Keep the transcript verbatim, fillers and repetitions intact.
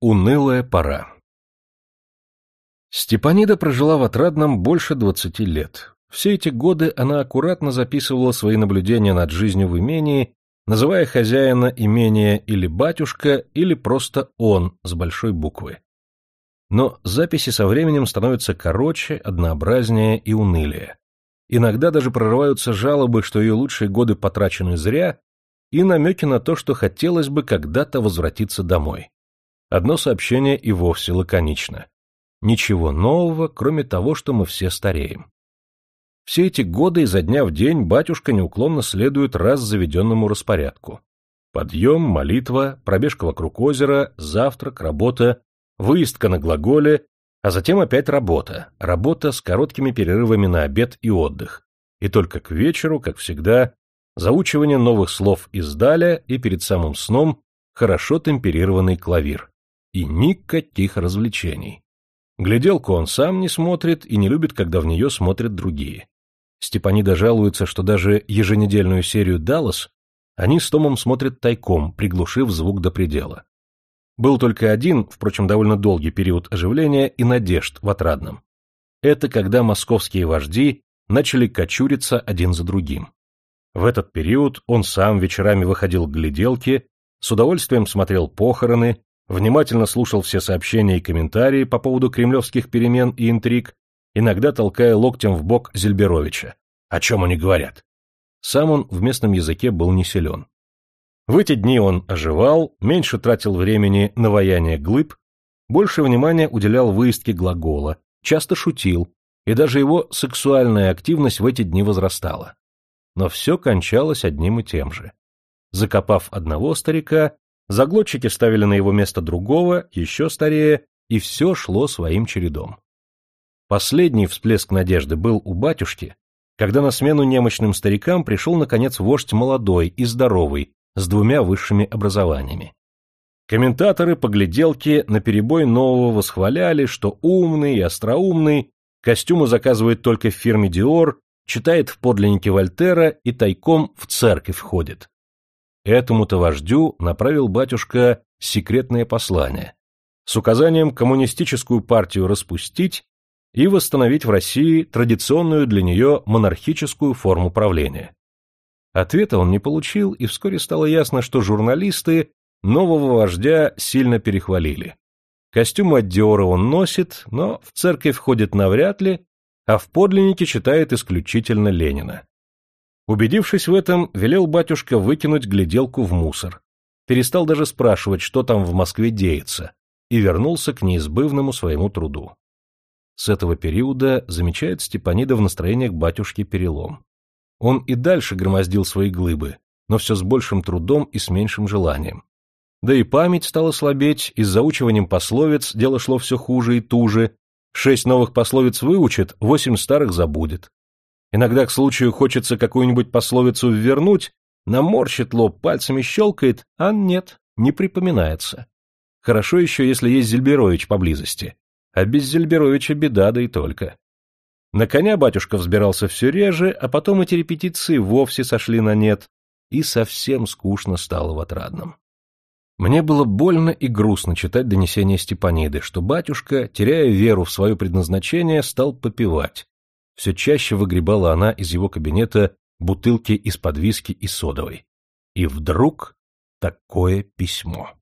Унылая пора. Степанида прожила в Отрадном больше двадцати лет. Все эти годы она аккуратно записывала свои наблюдения над жизнью в имении, называя хозяина имения или батюшка, или просто он с большой буквы. Но записи со временем становятся короче, однообразнее и унылее. Иногда даже прорываются жалобы, что ее лучшие годы потрачены зря, и намеки на то, что хотелось бы когда-то возвратиться домой. Одно сообщение и вовсе лаконично. Ничего нового, кроме того, что мы все стареем. Все эти годы изо дня в день батюшка неуклонно следует раз заведенному распорядку. Подъем, молитва, пробежка вокруг озера, завтрак, работа, выездка на глаголе, а затем опять работа, работа с короткими перерывами на обед и отдых. И только к вечеру, как всегда, заучивание новых слов из Даля и перед самым сном хорошо темперированный клавир. И никаких развлечений. Гляделку он сам не смотрит и не любит, когда в нее смотрят другие. Степанида жалуется, что даже еженедельную серию «Даллас» они с Томом смотрят тайком, приглушив звук до предела. Был только один, впрочем, довольно долгий период оживления и надежд в Отрадном. Это когда московские вожди начали кочуриться один за другим. В этот период он сам вечерами выходил к гляделке, с удовольствием смотрел похороны, внимательно слушал все сообщения и комментарии по поводу кремлевских перемен и интриг, иногда толкая локтем в бок Зельберовича. О чем они говорят? Сам он в местном языке был не силен. В эти дни он оживал, меньше тратил времени на ваяние глыб, больше внимания уделял выездке глагола, часто шутил, и даже его сексуальная активность в эти дни возрастала. Но все кончалось одним и тем же. Закопав одного старика, заглотчики ставили на его место другого, еще старее, и все шло своим чередом. Последний всплеск надежды был у батюшки, когда на смену немощным старикам пришел, наконец, вождь молодой и здоровый, с двумя высшими образованиями. Комментаторы погляделки наперебой нового восхваляли, что умный и остроумный, костюмы заказывает только в фирме Диор, читает в подлиннике Вольтера и тайком в церковь ходит. Этому-то вождю направил батюшка секретное послание с указанием коммунистическую партию распустить и восстановить в России традиционную для нее монархическую форму правления. Ответа он не получил, и вскоре стало ясно, что журналисты нового вождя сильно перехвалили. Костюм от Диора он носит, но в церковь ходит навряд ли, а в подлиннике читает исключительно Ленина. Убедившись в этом, велел батюшка выкинуть гляделку в мусор, перестал даже спрашивать, что там в Москве деется, и вернулся к неизбывному своему труду. С этого периода замечает Степанида в настроениях батюшки перелом. Он и дальше громоздил свои глыбы, но все с большим трудом и с меньшим желанием. Да и память стала слабеть, и с заучиванием пословиц дело шло все хуже и туже. Шесть новых пословиц выучит, восемь старых забудет. Иногда к случаю хочется какую-нибудь пословицу ввернуть, наморщит лоб, пальцами щелкает, а нет, не припоминается. Хорошо еще, если есть Зельберович поблизости. А без Зельберовича беда, да и только. На коня батюшка взбирался все реже, а потом эти репетиции вовсе сошли на нет, и совсем скучно стало в Отрадном. Мне было больно и грустно читать донесение Степаниды, что батюшка, теряя веру в свое предназначение, стал попивать. Все чаще выгребала она из его кабинета бутылки из-под виски и содовой. И вдруг такое письмо.